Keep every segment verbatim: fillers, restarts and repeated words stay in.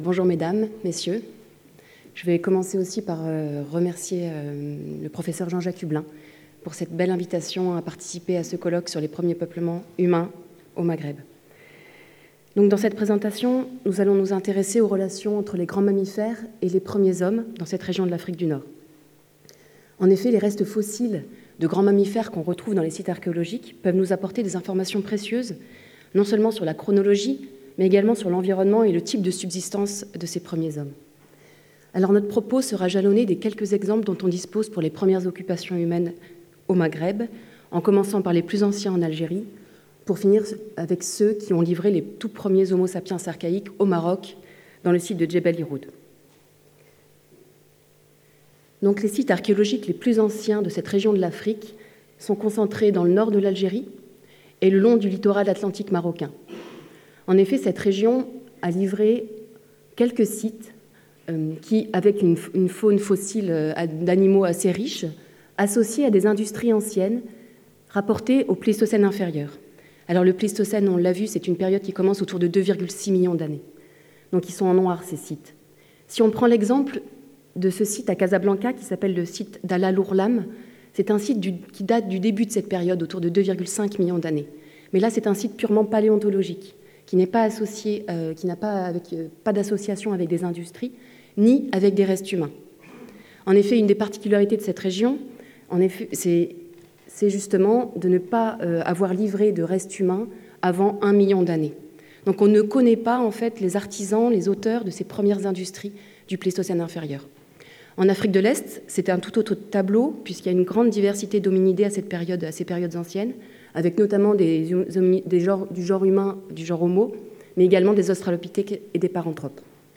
Bonjour mesdames, messieurs. Je vais commencer aussi par euh, remercier euh, le professeur Jean-Jacques Hublin pour cette belle invitation à participer à ce colloque sur les premiers peuplements humains au Maghreb. Donc, dans cette présentation, nous allons nous intéresser aux relations entre les grands mammifères et les premiers hommes dans cette région de l'Afrique du Nord. En effet, les restes fossiles de grands mammifères qu'on retrouve dans les sites archéologiques peuvent nous apporter des informations précieuses, non seulement sur la chronologie, mais également sur l'environnement et le type de subsistance de ces premiers hommes. Alors notre propos sera jalonné des quelques exemples dont on dispose pour les premières occupations humaines au Maghreb, en commençant par les plus anciens en Algérie, pour finir avec ceux qui ont livré les tout premiers Homo sapiens archaïques au Maroc, dans le site de Djebel Irhoud. Donc les sites archéologiques les plus anciens de cette région de l'Afrique sont concentrés dans le nord de l'Algérie et le long du littoral atlantique marocain. En effet, cette région a livré quelques sites euh, qui, avec une, une faune fossile euh, d'animaux assez riche, associés à des industries anciennes rapportées au Pléistocène inférieur. Alors le Pléistocène, on l'a vu, c'est une période qui commence autour de deux virgule six millions d'années. Donc ils sont en noir, ces sites. Si on prend l'exemple de ce site à Casablanca, qui s'appelle le site d'Al Ourlam, c'est un site du, qui date du début de cette période, autour de deux virgule cinq millions d'années. Mais là, c'est un site purement paléontologique, qui n'est pas associé, euh, qui n'a pas, avec, euh, pas d'association avec des industries, ni avec des restes humains. En effet, une des particularités de cette région, en effet, c'est, c'est justement de ne pas euh, avoir livré de restes humains avant un million d'années. Donc on ne connaît pas en fait les artisans, les auteurs de ces premières industries du Pléistocène inférieur. En Afrique de l'Est, c'était un tout autre tableau, puisqu'il y a une grande diversité d'hominidés à, cette période, à ces périodes anciennes, avec notamment des, des genres, du genre humain, du genre Homo, mais également des australopithèques et des paranthropes.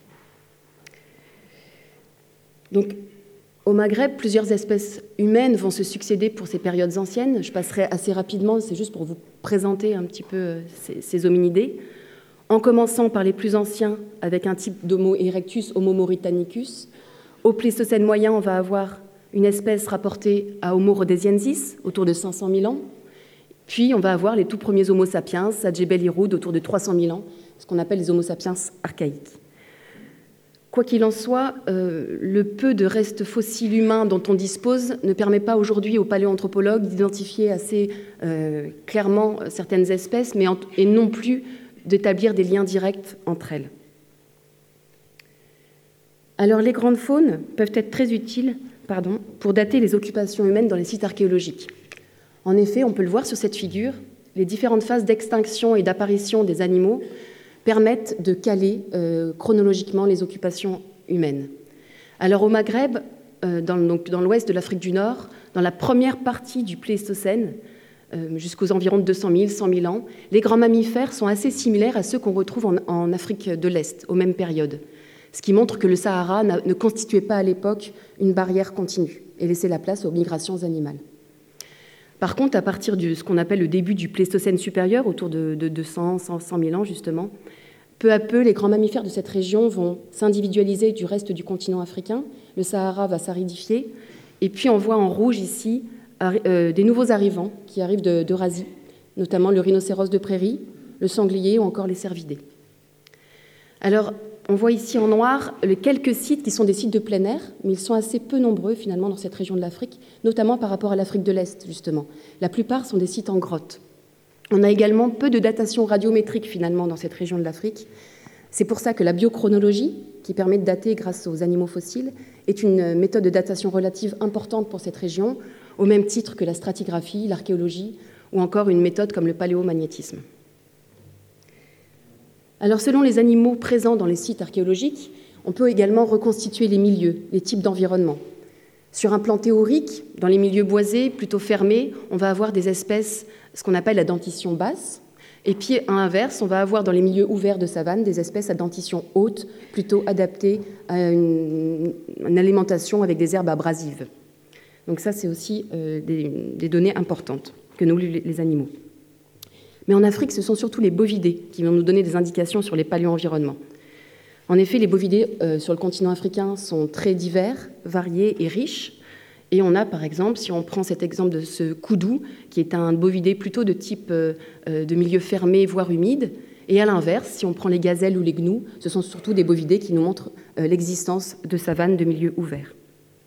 Donc, au Maghreb, plusieurs espèces humaines vont se succéder pour ces périodes anciennes. Je passerai assez rapidement, c'est juste pour vous présenter un petit peu ces, ces hominidés, en commençant par les plus anciens, avec un type d'Homo erectus, Homo mauritanicus. Au Pléistocène moyen, on va avoir une espèce rapportée à Homo rhodesiensis, autour de cinq cent mille ans. Puis, on va avoir les tout premiers Homo sapiens, à Djebel Irhoud, autour de trois cent mille ans, ce qu'on appelle les Homo sapiens archaïques. Quoi qu'il en soit, euh, le peu de restes fossiles humains dont on dispose ne permet pas aujourd'hui aux paléoanthropologues d'identifier assez euh, clairement certaines espèces, mais en, et non plus d'établir des liens directs entre elles. Alors, les grandes faunes peuvent être très utiles pardon, pour dater les occupations humaines dans les sites archéologiques. En effet, on peut le voir sur cette figure, les différentes phases d'extinction et d'apparition des animaux permettent de caler euh, chronologiquement les occupations humaines. Alors au Maghreb, euh, dans, donc, dans l'ouest de l'Afrique du Nord, dans la première partie du Pléistocène, euh, jusqu'aux environs de deux cent mille, cent mille ans, les grands mammifères sont assez similaires à ceux qu'on retrouve en, en Afrique de l'Est, aux mêmes périodes, ce qui montre que le Sahara ne constituait pas à l'époque une barrière continue et laissait la place aux migrations animales. Par contre, à partir de ce qu'on appelle le début du Pléistocène supérieur, autour de deux cents, cent mille ans justement, peu à peu, les grands mammifères de cette région vont s'individualiser du reste du continent africain, le Sahara va s'aridifier, et puis on voit en rouge ici euh, des nouveaux arrivants qui arrivent de, d'Eurasie, notamment le rhinocéros de prairie, le sanglier ou encore les cervidés. Alors, on voit ici en noir les quelques sites qui sont des sites de plein air, mais ils sont assez peu nombreux finalement dans cette région de l'Afrique, notamment par rapport à l'Afrique de l'Est, justement. La plupart sont des sites en grotte. On a également peu de datation radiométrique finalement dans cette région de l'Afrique. C'est pour ça que la biochronologie, qui permet de dater grâce aux animaux fossiles, est une méthode de datation relative importante pour cette région, au même titre que la stratigraphie, l'archéologie, ou encore une méthode comme le paléomagnétisme. Alors, selon les animaux présents dans les sites archéologiques, on peut également reconstituer les milieux, les types d'environnement. Sur un plan théorique, dans les milieux boisés, plutôt fermés, on va avoir des espèces, ce qu'on appelle la dentition basse, et puis à l'inverse, on va avoir dans les milieux ouverts de savane des espèces à dentition haute, plutôt adaptées à une, une alimentation avec des herbes abrasives. Donc ça, c'est aussi euh, des, des données importantes que nous les, les animaux. Mais en Afrique, ce sont surtout les bovidés qui vont nous donner des indications sur les paléo-environnements. En effet, les bovidés euh, sur le continent africain sont très divers, variés et riches. Et on a, par exemple, si on prend cet exemple de ce koudou, qui est un bovidé plutôt de type euh, de milieu fermé, voire humide, Et à l'inverse, si on prend les gazelles ou les gnous, ce sont surtout des bovidés qui nous montrent euh, l'existence de savanes de milieux ouverts.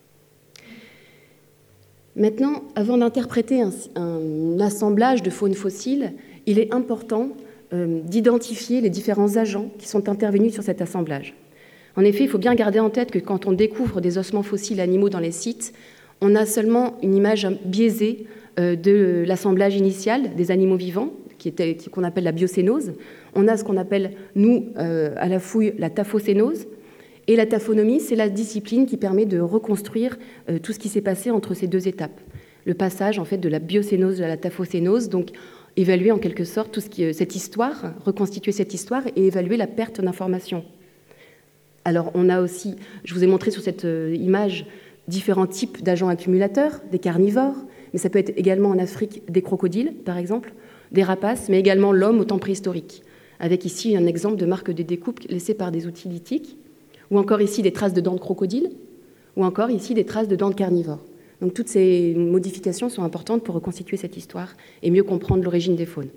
Maintenant, avant d'interpréter un, un assemblage de faune fossile, il est important euh, d'identifier les différents agents qui sont intervenus sur cet assemblage. En effet, il faut bien garder en tête que quand on découvre des ossements fossiles animaux dans les sites, on a seulement une image biaisée euh, de l'assemblage initial des animaux vivants, qui était, qu'on appelle la biocénose. On a ce qu'on appelle, nous, euh, à la fouille, la taphocénose. Et la taphonomie, c'est la discipline qui permet de reconstruire euh, tout ce qui s'est passé entre ces deux étapes. Le passage, en fait, de la biocénose à la taphocénose, donc évaluer en quelque sorte tout ce qui, euh, cette histoire, reconstituer cette histoire et évaluer la perte d'informations. Alors, on a aussi, je vous ai montré sur cette euh, image, différents types d'agents accumulateurs, des carnivores, mais ça peut être également en Afrique des crocodiles, par exemple, des rapaces, mais également l'homme au temps préhistorique, avec ici un exemple de marque de découpe laissée par des outils lithiques, ou encore ici des traces de dents de crocodile, ou encore ici des traces de dents de carnivores. Donc toutes ces modifications sont importantes pour reconstituer cette histoire et mieux comprendre l'origine des faunes.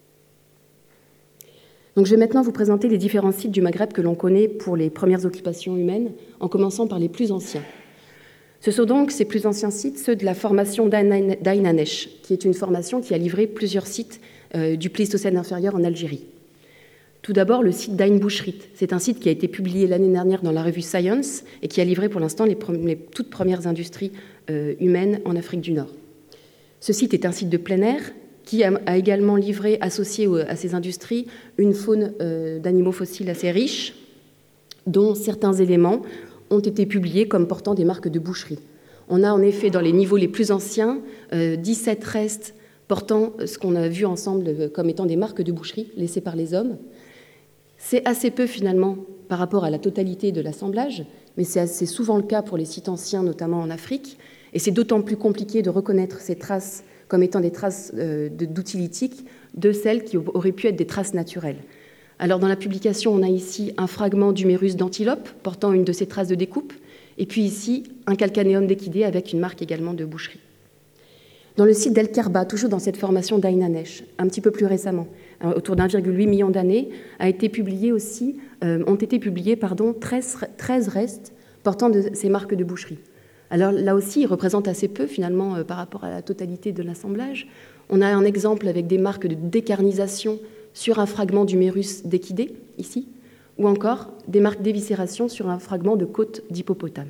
Donc je vais maintenant vous présenter les différents sites du Maghreb que l'on connaît pour les premières occupations humaines, en commençant par les plus anciens. Ce sont donc ces plus anciens sites, ceux de la formation d'Ain Anesh, qui est une formation qui a livré plusieurs sites euh, du Pléistocène inférieur en Algérie. Tout d'abord, le site d'Ain Bouchrit. C'est un site qui a été publié l'année dernière dans la revue Science et qui a livré pour l'instant les, les toutes premières industries euh, humaines en Afrique du Nord. Ce site est un site de plein air qui a, a également livré, associé à ces industries, une faune euh, d'animaux fossiles assez riche, dont certains éléments ont été publiés comme portant des marques de boucherie. On a en effet dans les niveaux les plus anciens euh, dix-sept restes portant ce qu'on a vu ensemble comme étant des marques de boucherie laissées par les hommes. C'est assez peu finalement par rapport à la totalité de l'assemblage, mais c'est assez souvent le cas pour les sites anciens, notamment en Afrique, et c'est d'autant plus compliqué de reconnaître ces traces comme étant des traces euh, d'outils lithiques de celles qui auraient pu être des traces naturelles. Alors dans la publication, on a ici un fragment d'humérus d'antilope portant une de ces traces de découpe, et puis ici un calcanéum d'équidé avec une marque également de boucherie. Dans le site d'El Kerba, toujours dans cette formation d'Ain Anesh, un petit peu plus récemment, autour d'un virgule huit million d'années, a été publié aussi, euh, ont été publiés pardon, treize, treize restes portant de ces marques de boucherie. Alors là aussi, ils représentent assez peu finalement euh, par rapport à la totalité de l'assemblage. On a un exemple avec des marques de décarnisation sur un fragment d'humérus d'équidé, ici, ou encore des marques d'éviscération sur un fragment de côte d'hippopotame.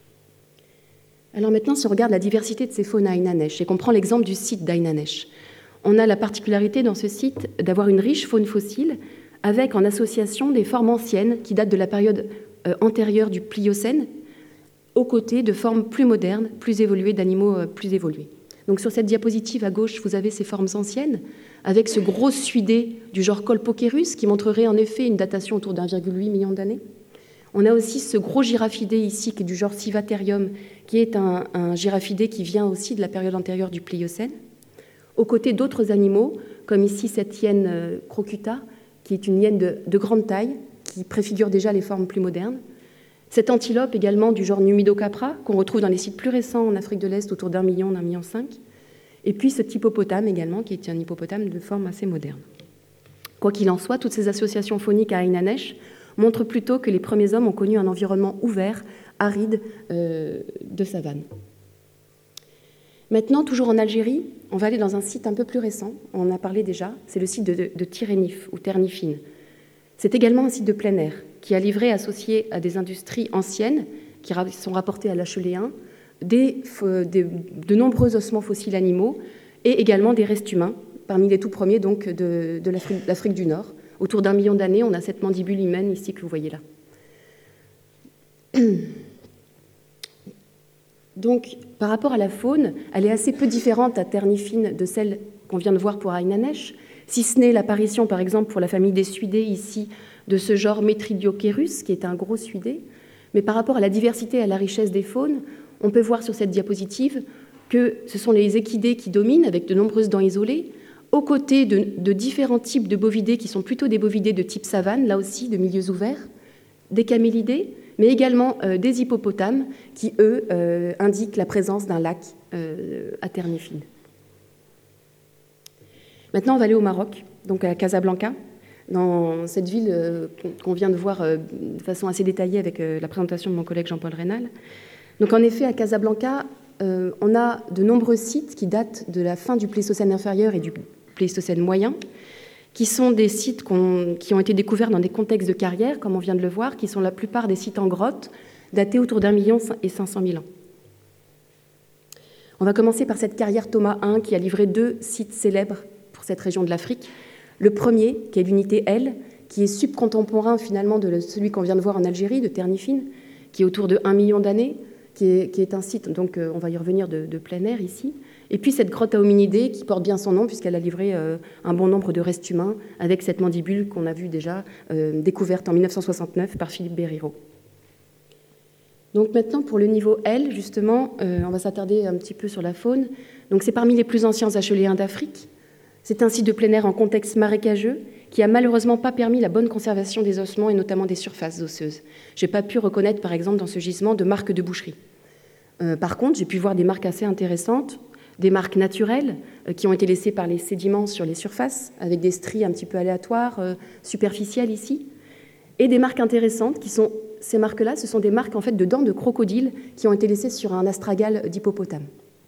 Alors maintenant, si on regarde la diversité de ces faunes à Ain Anesh et qu'on prend l'exemple du site d'Ain Anesh, on a la particularité dans ce site d'avoir une riche faune fossile avec en association des formes anciennes qui datent de la période euh, antérieure du Pliocène, aux côtés de formes plus modernes, plus évoluées, d'animaux euh, plus évolués. Donc sur cette diapositive à gauche, vous avez ces formes anciennes, avec ce gros suidé du genre Colpocerus, qui montrerait en effet une datation autour d'un virgule huit million d'années. On a aussi ce gros giraffidé ici, qui est du genre Civaterium, qui est un, un giraffidé qui vient aussi de la période antérieure du Pliocène, aux côtés d'autres animaux, comme ici cette hyène euh, crocuta, qui est une hyène de, de grande taille, qui préfigure déjà les formes plus modernes. Cette antilope également du genre Numidocapra, qu'on retrouve dans les sites plus récents en Afrique de l'Est, autour d'un million, d'un million cinq. Et puis cet hippopotame également, qui est un hippopotame de forme assez moderne. Quoi qu'il en soit, toutes ces associations fauniques à Ain Anesh montrent plutôt que les premiers hommes ont connu un environnement ouvert, aride, euh, de savane. Maintenant, toujours en Algérie, on va aller dans un site un peu plus récent, on en a parlé déjà, c'est le site de, de, de Tirénif ou Ternifine. C'est également un site de plein air qui a livré, associé à des industries anciennes qui sont rapportées à l'Acheléen, des, des, de nombreux ossements fossiles animaux et également des restes humains, parmi les tout premiers donc, de, de l'Afrique, l'Afrique du Nord. Autour d'un million d'années, on a cette mandibule humaine ici que vous voyez là. Donc, par rapport à la faune, elle est assez peu différente à Ternifine de celle qu'on vient de voir pour Ain Anesh, si ce n'est l'apparition, par exemple, pour la famille des suidés ici, de ce genre Metridiocherus, qui est un gros suidé. Mais par rapport à la diversité et à la richesse des faunes, on peut voir sur cette diapositive que ce sont les équidés qui dominent, avec de nombreuses dents isolées, aux côtés de, de différents types de bovidés qui sont plutôt des bovidés de type savane, là aussi de milieux ouverts, des camélidés, mais également euh, des hippopotames qui, eux, euh, indiquent la présence d'un lac euh, à Ternifine. Maintenant, on va aller au Maroc, donc à Casablanca. dans cette ville euh, qu'on vient de voir euh, de façon assez détaillée avec euh, la présentation de mon collègue Jean-Paul Reynal. Donc en effet, à Casablanca, euh, on a de nombreux sites qui datent de la fin du Pléistocène inférieur et du Pléistocène moyen, qui sont des sites qu'on, qui ont été découverts dans des contextes de carrière, comme on vient de le voir, qui sont la plupart des sites en grotte, datés autour d'un million et cinq cent mille ans. On va commencer par cette carrière Thomas un qui a livré deux sites célèbres pour cette région de l'Afrique. Le premier, qui est l'unité L, qui est subcontemporain finalement de celui qu'on vient de voir en Algérie, de Ternifine, qui est autour de un million d'années, qui est, qui est un site, donc on va y revenir, de, de plein air ici. Et puis cette grotte à hominidés qui porte bien son nom puisqu'elle a livré euh, un bon nombre de restes humains avec cette mandibule qu'on a vue déjà euh, découverte en mille neuf cent soixante-neuf par Philippe Berriro. Donc maintenant pour le niveau L, justement, euh, on va s'attarder un petit peu sur la faune. Donc c'est parmi les plus anciens acheléens d'Afrique. C'est un site de plein air en contexte marécageux qui a malheureusement pas permis la bonne conservation des ossements et notamment des surfaces osseuses. Je n'ai pas pu reconnaître par exemple dans ce gisement de marques de boucherie. Euh, par contre, j'ai pu voir des marques assez intéressantes, des marques naturelles euh, qui ont été laissées par les sédiments sur les surfaces, avec des stries un petit peu aléatoires, euh, superficielles ici, et des marques intéressantes qui sont, ces marques-là, ce sont des marques en fait de dents de crocodile qui ont été laissées sur un astragale d'hippopotame.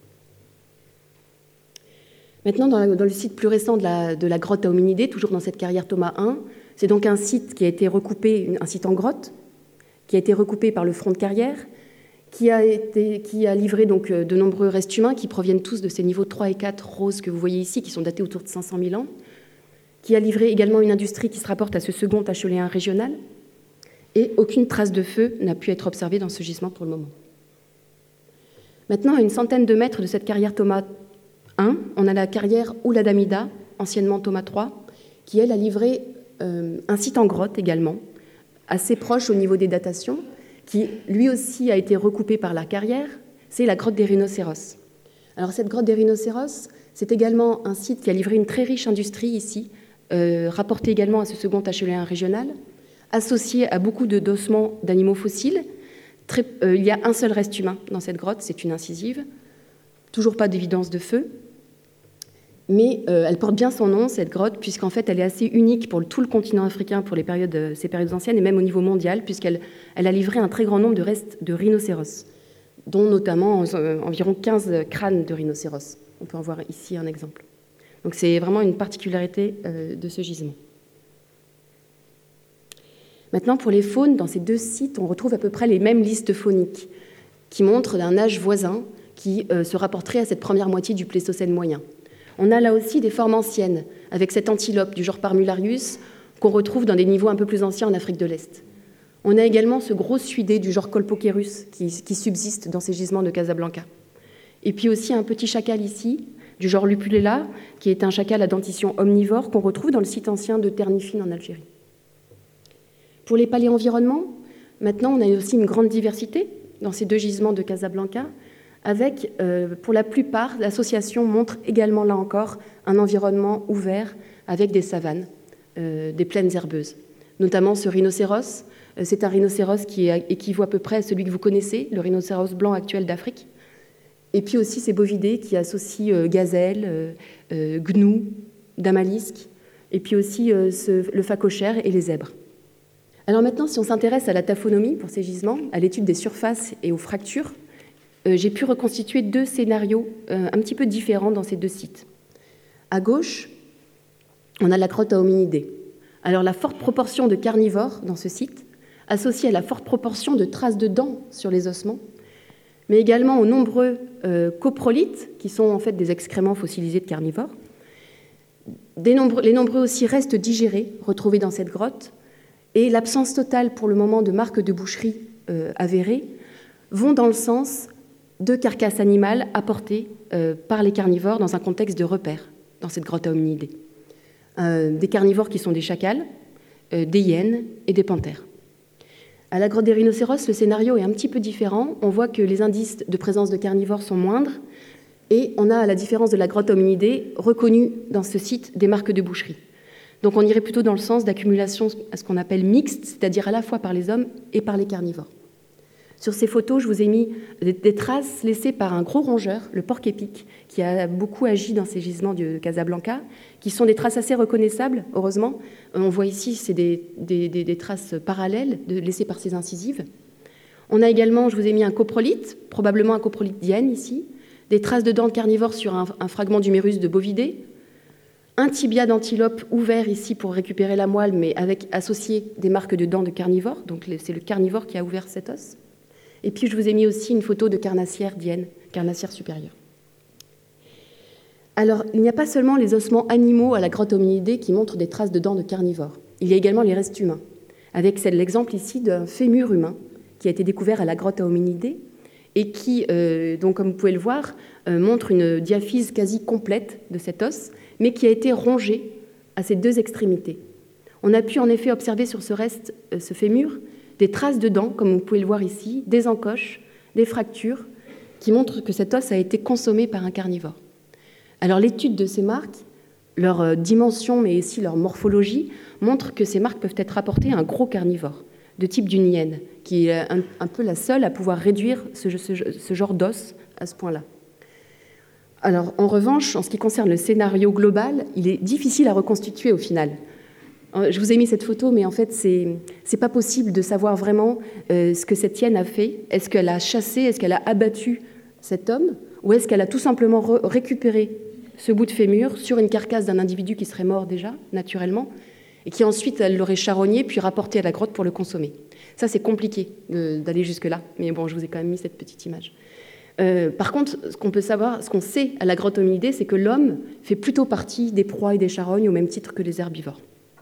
Maintenant, dans, la, dans le site plus récent de la, de la grotte à hominidés, toujours dans cette carrière Thomas un, c'est donc un site qui a été recoupé, un site en grotte, qui a été recoupé par le front de carrière, Qui a, été, qui a livré donc de nombreux restes humains qui proviennent tous de ces niveaux trois et quatre roses que vous voyez ici, qui sont datés autour de cinq cent mille ans, qui a livré également une industrie qui se rapporte à ce second acheléen régional, et aucune trace de feu n'a pu être observée dans ce gisement pour le moment. Maintenant, à une centaine de mètres de cette carrière Thomas un, on a la carrière Ouladamida, anciennement Thomas trois, qui, elle, a livré euh, un site en grotte également, assez proche au niveau des datations, qui lui aussi a été recoupé par la carrière, c'est la grotte des rhinocéros. Alors cette grotte des rhinocéros, c'est également un site qui a livré une très riche industrie ici, euh, rapportée également à ce second acheléen régional, associé à beaucoup de d'ossements d'animaux fossiles. Très, euh, il y a un seul reste humain dans cette grotte, c'est une incisive, toujours pas d'évidence de feu, mais euh, elle porte bien son nom, cette grotte, puisqu'en fait elle est assez unique pour tout le continent africain, pour les périodes, ces périodes anciennes, et même au niveau mondial, puisqu'elle elle a livré un très grand nombre de restes de rhinocéros, dont notamment euh, environ quinze crânes de rhinocéros. On peut en voir ici un exemple. Donc c'est vraiment une particularité euh, de ce gisement. Maintenant, pour les faunes, dans ces deux sites, on retrouve à peu près les mêmes listes fauniques, qui montrent un âge voisin qui euh, se rapporterait à cette première moitié du Pléistocène moyen. On a là aussi des formes anciennes, avec cette antilope du genre Parmularius qu'on retrouve dans des niveaux un peu plus anciens en Afrique de l'Est. On a également ce gros suidé du genre Colpocerus qui, qui subsiste dans ces gisements de Casablanca. Et puis aussi un petit chacal ici, du genre Lupulela, qui est un chacal à dentition omnivore qu'on retrouve dans le site ancien de Ternifine en Algérie. Pour les paléenvironnements, maintenant on a aussi une grande diversité dans ces deux gisements de Casablanca, avec, euh, pour la plupart, l'association montre également, là encore, un environnement ouvert avec des savanes, euh, des plaines herbeuses. Notamment ce rhinocéros, euh, c'est un rhinocéros qui est, équivaut à peu près à celui que vous connaissez, le rhinocéros blanc actuel d'Afrique. Et puis aussi ces bovidés qui associent euh, gazelles, euh, euh, gnous, damalisques, et puis aussi euh, ce, le phacochère et les zèbres. Alors maintenant, si on s'intéresse à la taphonomie pour ces gisements, à l'étude des surfaces et aux fractures, j'ai pu reconstituer deux scénarios un petit peu différents dans ces deux sites. À gauche, on a la grotte à hominidés. Alors la forte proportion de carnivores dans ce site, associée à la forte proportion de traces de dents sur les ossements, mais également aux nombreux euh, coprolites, qui sont en fait des excréments fossilisés de carnivores, des nombreux, les nombreux aussi restes digérés retrouvés dans cette grotte, et l'absence totale pour le moment de marques de boucherie euh, avérées, vont dans le sens de carcasses animales apportées euh, par les carnivores dans un contexte de repère, dans cette grotte à hominidés. Euh, des carnivores qui sont des chacals, euh, des hyènes et des panthères. À la grotte des rhinocéros, le scénario est un petit peu différent. On voit que les indices de présence de carnivores sont moindres et on a, à la différence de la grotte à hominidés, reconnu dans ce site des marques de boucherie. Donc on irait plutôt dans le sens d'accumulation à ce qu'on appelle mixte, c'est-à-dire à la fois par les hommes et par les carnivores. Sur ces photos, je vous ai mis des, des traces laissées par un gros rongeur, le porc-épic, qui a beaucoup agi dans ces gisements de Casablanca, qui sont des traces assez reconnaissables, heureusement. On voit ici, c'est des, des, des, des traces parallèles de, laissées par ces incisives. On a également, je vous ai mis un coprolithe, probablement un coprolithe d'hyène ici, des traces de dents de carnivores sur un, un fragment d'humérus de bovidé, un tibia d'antilope ouvert ici pour récupérer la moelle, mais avec associé des marques de dents de carnivore, donc c'est le carnivore qui a ouvert cet os. Et puis je vous ai mis aussi une photo de carnassière d'hyène, carnassière supérieure. Alors, il n'y a pas seulement les ossements animaux à la grotte hominidée qui montrent des traces de dents de carnivores. Il y a également les restes humains, avec l'exemple ici d'un fémur humain qui a été découvert à la grotte hominidée et qui, euh, donc, comme vous pouvez le voir, euh, montre une diaphyse quasi complète de cet os, mais qui a été rongé à ses deux extrémités. On a pu en effet observer sur ce reste, euh, ce fémur, des traces de dents, comme vous pouvez le voir ici, des encoches, des fractures, qui montrent que cet os a été consommé par un carnivore. Alors l'étude de ces marques, leur dimension, mais aussi leur morphologie, montre que ces marques peuvent être rapportées à un gros carnivore, de type d'une hyène, qui est un, un peu la seule à pouvoir réduire ce, ce, ce genre d'os à ce point-là. Alors, en revanche, en ce qui concerne le scénario global, il est difficile à reconstituer au final. Je vous ai mis cette photo, mais en fait, c'est n'est pas possible de savoir vraiment euh, ce que cette hyène a fait. Est-ce qu'elle a chassé, est-ce qu'elle a abattu cet homme, ou est-ce qu'elle a tout simplement récupéré ce bout de fémur sur une carcasse d'un individu qui serait mort déjà, naturellement, et qui ensuite, elle l'aurait charogné, puis rapporté à la grotte pour le consommer. Ça, c'est compliqué d'aller jusque-là, mais bon, je vous ai quand même mis cette petite image. Euh, par contre, ce qu'on peut savoir, ce qu'on sait à la grotte hominidée, c'est que l'homme fait plutôt partie des proies et des charognes au même titre que les herbivores.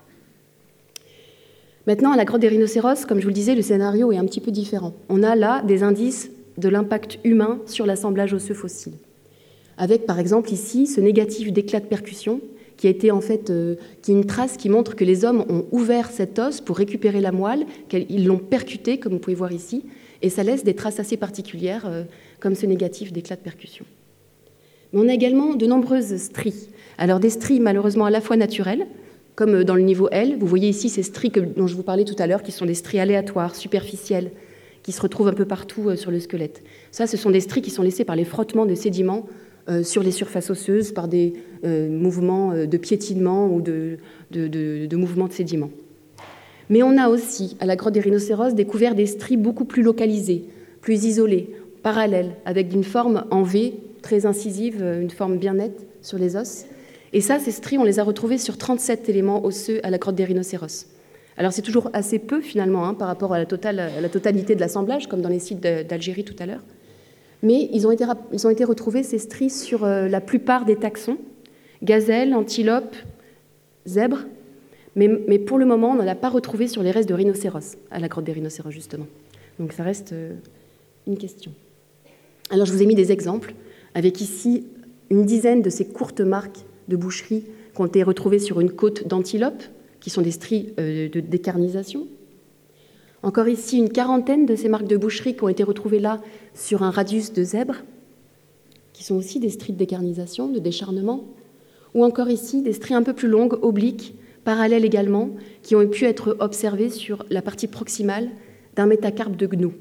Maintenant, à la grotte des rhinocéros, comme je vous le disais, le scénario est un petit peu différent. On a là des indices de l'impact humain sur l'assemblage osseux fossile. Avec, par exemple, ici, ce négatif d'éclat de percussion, qui a été en fait euh, qui est une trace qui montre que les hommes ont ouvert cet os pour récupérer la moelle, qu'ils l'ont percuté, comme vous pouvez voir ici, et ça laisse des traces assez particulières, euh, comme ce négatif d'éclat de percussion. Mais on a également de nombreuses stries. Alors des stries malheureusement à la fois naturelles, comme dans le niveau L. Vous voyez ici ces stries que, dont je vous parlais tout à l'heure, qui sont des stries aléatoires, superficielles, qui se retrouvent un peu partout sur le squelette. Ça, ce sont des stries qui sont laissées par les frottements de sédiments euh, sur les surfaces osseuses, par des euh, mouvements de piétinement ou de, de, de, de mouvements de sédiments. Mais on a aussi, à la grotte des rhinocéros, découvert des stries beaucoup plus localisées, plus isolées, parallèles, avec une forme en V, très incisive, une forme bien nette sur les os. Et ça, ces stries, on les a retrouvées sur trente-sept éléments osseux à la grotte des rhinocéros. Alors c'est toujours assez peu finalement hein, par rapport à la, totale, à la totalité de l'assemblage, comme dans les sites d'Algérie tout à l'heure. Mais ils ont, été, ils ont été retrouvés, ces stries, sur euh, la plupart des taxons, gazelles, antilopes, zèbres. Mais, mais pour le moment, on n'en a pas retrouvé sur les restes de rhinocéros, à la grotte des rhinocéros justement. Donc ça reste euh, une question. Alors je vous ai mis des exemples, avec ici une dizaine de ces courtes marques de boucherie qui ont été retrouvées sur une côte d'antilope, qui sont des stries euh, de décarnisation. Encore ici, une quarantaine de ces marques de boucherie qui ont été retrouvées là sur un radius de zèbre, qui sont aussi des stries de décarnisation, de décharnement. Ou encore ici, des stries un peu plus longues, obliques, parallèles également, qui ont pu être observées sur la partie proximale d'un métacarpe de gnou.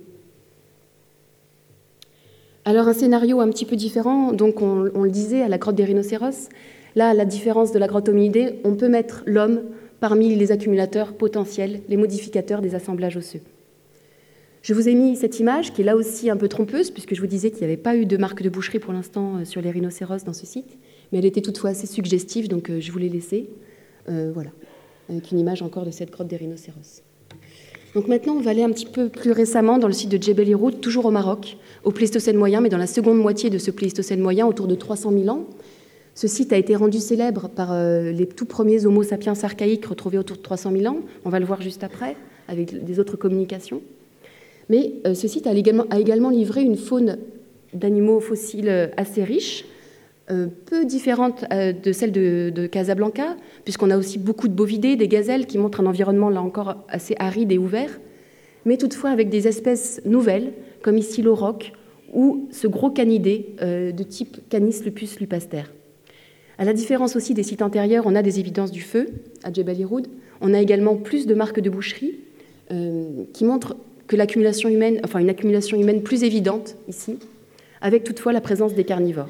Alors un scénario un petit peu différent, donc on, on le disait, à la grotte des rhinocéros. Là, à la différence de la grotte hominidée, on peut mettre l'homme parmi les accumulateurs potentiels, les modificateurs des assemblages osseux. Je vous ai mis cette image qui est là aussi un peu trompeuse, puisque je vous disais qu'il n'y avait pas eu de marque de boucherie pour l'instant sur les rhinocéros dans ce site, mais elle était toutefois assez suggestive, donc je vous l'ai laissée. Euh, voilà, avec une image encore de cette grotte des rhinocéros. Donc maintenant, on va aller un petit peu plus récemment dans le site de Djebel Irhoud, toujours au Maroc, au Pléistocène moyen, mais dans la seconde moitié de ce Pléistocène moyen, autour de trois cent mille ans. Ce site a été rendu célèbre par euh, les tout premiers Homo sapiens archaïques retrouvés autour de trois cent mille ans. On va le voir juste après, avec des autres communications. Mais euh, ce site a également, a également livré une faune d'animaux fossiles assez riche, euh, peu différente euh, de celle de, de Casablanca, puisqu'on a aussi beaucoup de bovidés, des gazelles, qui montrent un environnement là encore assez aride et ouvert, mais toutefois avec des espèces nouvelles, comme ici l'auroch, ou ce gros canidé euh, de type Canis lupus lupaster. À la différence aussi des sites antérieurs, on a des évidences du feu à Djebel Irhoud. On a également plus de marques de boucherie euh, qui montrent que l'accumulation humaine, enfin une accumulation humaine plus évidente ici, avec toutefois la présence des carnivores.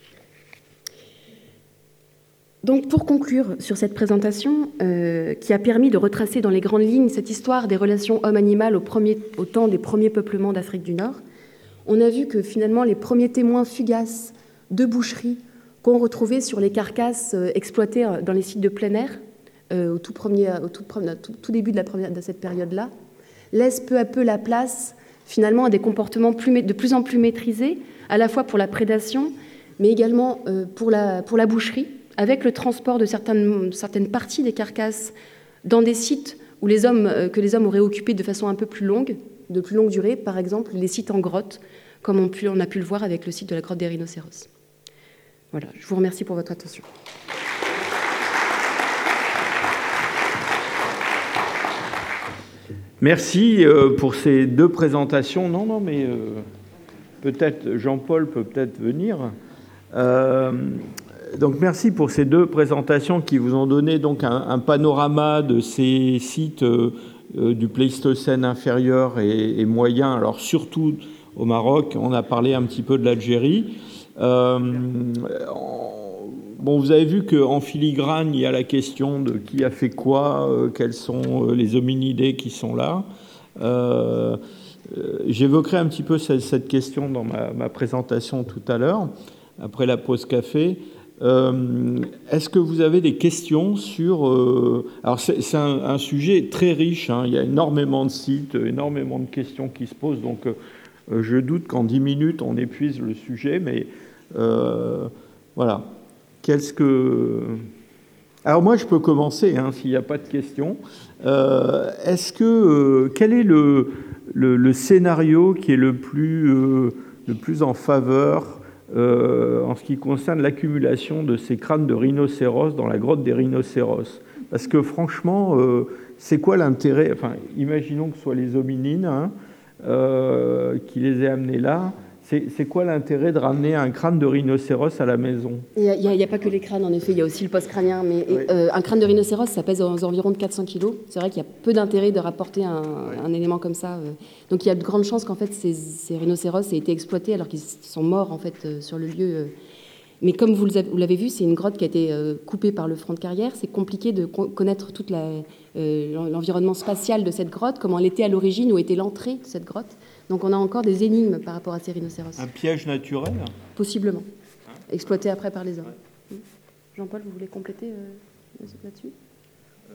Donc, pour conclure sur cette présentation, euh, qui a permis de retracer dans les grandes lignes cette histoire des relations homme-animal au, premier, au temps des premiers peuplements d'Afrique du Nord, on a vu que finalement les premiers témoins fugaces de boucherie qu'on retrouvait sur les carcasses euh, exploitées dans les sites de plein air, euh, au, tout, premier, au tout, tout, tout début de, la première, de cette période-là, laissent peu à peu la place finalement à des comportements plus, de plus en plus maîtrisés, à la fois pour la prédation, mais également euh, pour, la, pour la boucherie, avec le transport de certaines, certaines parties des carcasses dans des sites où les hommes, euh, que les hommes auraient occupés de façon un peu plus longue, de plus longue durée, par exemple les sites en grotte, comme on, pu, on a pu le voir avec le site de la grotte des rhinocéros. Voilà, je vous remercie pour votre attention. Merci euh, pour ces deux présentations. Non, non, mais euh, peut-être Jean-Paul peut peut-être venir. Euh, donc merci pour ces deux présentations qui vous ont donné donc un, un panorama de ces sites euh, euh, du Pléistocène inférieur et, et moyen. Alors surtout au Maroc, on a parlé un petit peu de l'Algérie. Euh, Bon, vous avez vu qu'en filigrane, il y a la question de qui a fait quoi, euh, quels sont euh, les hominidés qui sont là. Euh, euh, J'évoquerai un petit peu cette, cette question dans ma, ma présentation tout à l'heure, après la pause café. Euh, Est-ce que vous avez des questions sur... Euh, alors, c'est un, un sujet très riche, hein, il y a énormément de sites, énormément de questions qui se posent, donc euh, je doute qu'en dix minutes, on épuise le sujet, mais euh, voilà. Qu'est-ce que... Alors moi, je peux commencer, hein, s'il n'y a pas de questions. Euh, est-ce que... Euh, quel est le, le, le scénario qui est le plus, euh, le plus en faveur euh, en ce qui concerne l'accumulation de ces crânes de rhinocéros dans la grotte des rhinocéros? Parce que franchement, euh, c'est quoi l'intérêt? Enfin, imaginons que ce soit les hominines hein, euh, qui les aient amenés là. C'est quoi l'intérêt de ramener un crâne de rhinocéros à la maison? Il n'y a, a pas que les crânes, en effet, il y a aussi le post-crânien. Mais oui. euh, un crâne de rhinocéros, ça pèse aux environs de quatre cents kilos. C'est vrai qu'il y a peu d'intérêt de rapporter un, oui. un élément comme ça. Donc il y a de grandes chances qu'en fait, ces, ces rhinocéros aient été exploités alors qu'ils sont morts en fait, sur le lieu. Mais comme vous l'avez vu, c'est une grotte qui a été coupée par le front de carrière. C'est compliqué de connaître tout euh, l'environnement spatial de cette grotte, comment elle était à l'origine, où était l'entrée de cette grotte. Donc on a encore des énigmes par rapport à ces rhinocéros. Un piège naturel? Possiblement. Hein? Exploité après par les hommes. Ouais. Jean-Paul, vous voulez compléter euh, là-dessus? euh,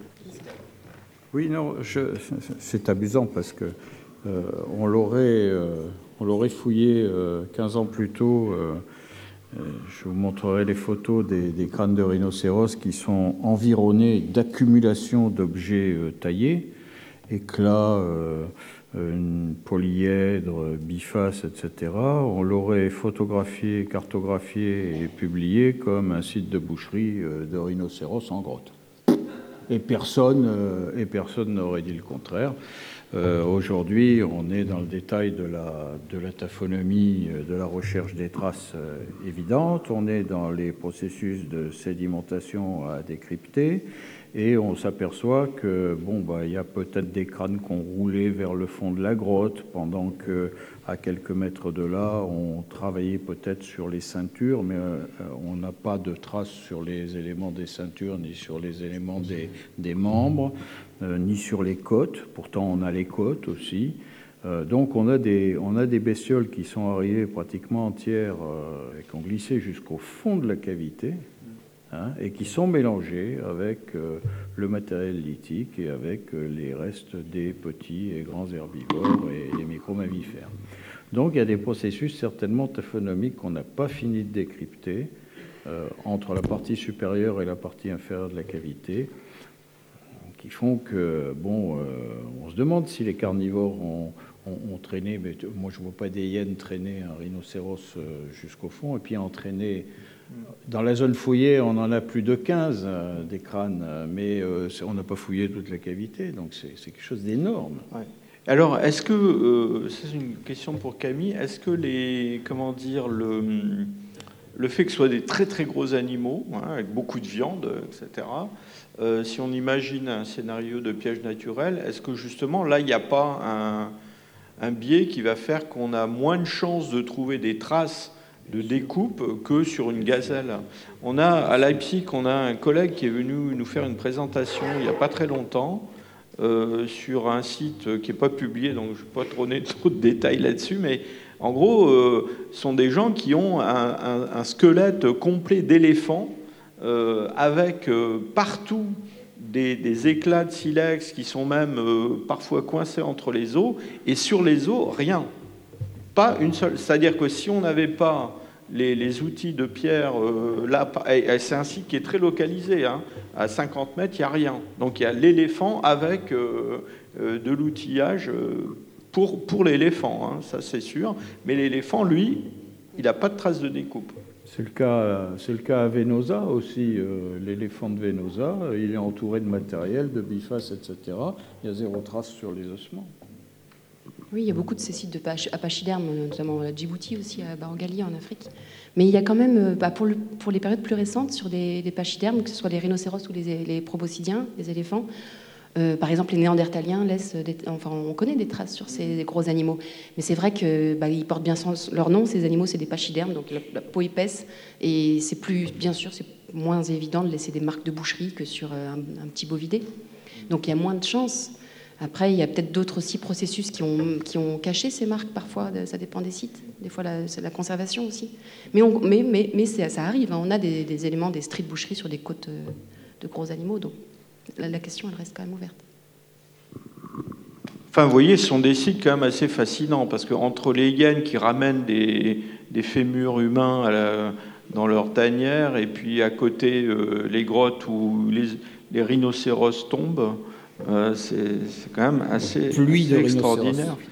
Oui, non, c'est amusant parce que euh, on l'aurait euh, on l'aurait fouillé euh, quinze ans plus tôt. Euh, je vous montrerai les photos des, des crânes de rhinocéros qui sont environnés d'accumulations d'objets euh, taillés, éclats, euh, une polyèdre, biface, et cetera. On l'aurait photographié, cartographié et publié comme un site de boucherie de rhinocéros en grotte. Et personne euh, et personne n'aurait dit le contraire. Euh, Aujourd'hui, on est dans le détail de la, de la taphonomie, de la recherche des traces euh, évidentes. On est dans les processus de sédimentation à décrypter. Et on s'aperçoit que bon, bah, il y a peut-être des crânes qui ont roulé vers le fond de la grotte, pendant que à quelques mètres de là, on travaillait peut-être sur les ceintures, mais euh, on n'a pas de traces sur les éléments des ceintures, ni sur les éléments des, des membres, euh, ni sur les côtes. Pourtant, on a les côtes aussi. Euh, donc, on a des, on a des bestioles qui sont arrivées pratiquement entières euh, et qui ont glissé jusqu'au fond de la cavité. Hein, et qui sont mélangés avec euh, le matériel lithique et avec euh, les restes des petits et grands herbivores et les micro-mammifères. Donc il y a des processus certainement taphonomiques qu'on n'a pas fini de décrypter euh, entre la partie supérieure et la partie inférieure de la cavité, qui font que, bon, euh, on se demande si les carnivores ont, ont, ont traîné, mais moi je ne vois pas des hyènes traîner un rhinocéros euh, jusqu'au fond, et puis entraîner. Dans la zone fouillée, on en a plus de quinze euh, des crânes, mais euh, on n'a pas fouillé toute la cavité, donc c'est quelque chose d'énorme. Ouais. Alors, est-ce que, euh, c'est une question pour Camille, est-ce que les, comment dire, le, le fait que ce soit des très très gros animaux, hein, avec beaucoup de viande, et cetera. Euh, si on imagine un scénario de piège naturel, est-ce que justement là, il n'y a pas un, un biais qui va faire qu'on a moins de chances de trouver des traces de découpe que sur une gazelle? On a à Leipzig, on a un collègue qui est venu nous faire une présentation il n'y a pas très longtemps euh, sur un site qui n'est pas publié, donc je ne vais pas trop donner trop de détails là-dessus, mais en gros, euh, ce sont des gens qui ont un, un, un squelette complet d'éléphant euh, avec euh, partout des, des éclats de silex qui sont même euh, parfois coincés entre les os, et sur les os, rien. Pas une seule. C'est-à-dire que si on n'avait pas les, les outils de Pierre, euh, là, c'est un site qui est très localisé, hein, à cinquante mètres, il n'y a rien. Donc il y a l'éléphant avec euh, euh, de l'outillage euh, pour, pour l'éléphant, hein, ça c'est sûr. Mais l'éléphant, lui, il n'a pas de trace de découpe. C'est le cas, c'est le cas à Venosa aussi. Euh, l'éléphant de Venosa, il est entouré de matériel, de bifaces, et cetera. Il y a zéro trace sur les ossements. Oui, il y a beaucoup de ces sites de pachydermes, notamment à Djibouti aussi, à Barangali en Afrique. Mais il y a quand même, bah pour, le, pour les périodes plus récentes, sur des, des pachydermes, que ce soit les rhinocéros ou les, les proboscidiens, les éléphants, euh, par exemple, les néandertaliens laissent, des, enfin, on connaît des traces sur ces gros animaux. Mais c'est vrai que bah, ils portent bien leur nom. Ces animaux, c'est des pachydermes, donc la, la peau épaisse, et c'est plus, bien sûr, c'est moins évident de laisser des marques de boucherie que sur un, un petit bovidé. Donc il y a moins de chances. Après, il y a peut-être d'autres aussi processus qui ont, qui ont caché ces marques parfois, ça dépend des sites, des fois la, c'est la conservation aussi. Mais, on, mais, mais, mais ça arrive, hein. On a des, des éléments, des stries de boucherie sur des côtes de gros animaux, donc la, la question, elle reste quand même ouverte. Enfin, vous voyez, ce sont des sites quand même assez fascinants, parce qu'entre les hyènes qui ramènent des, des fémurs humains à la, dans leur tanière, et puis à côté, euh, les grottes où les, les rhinocéros tombent, Euh, c'est quand même assez, assez extraordinaire.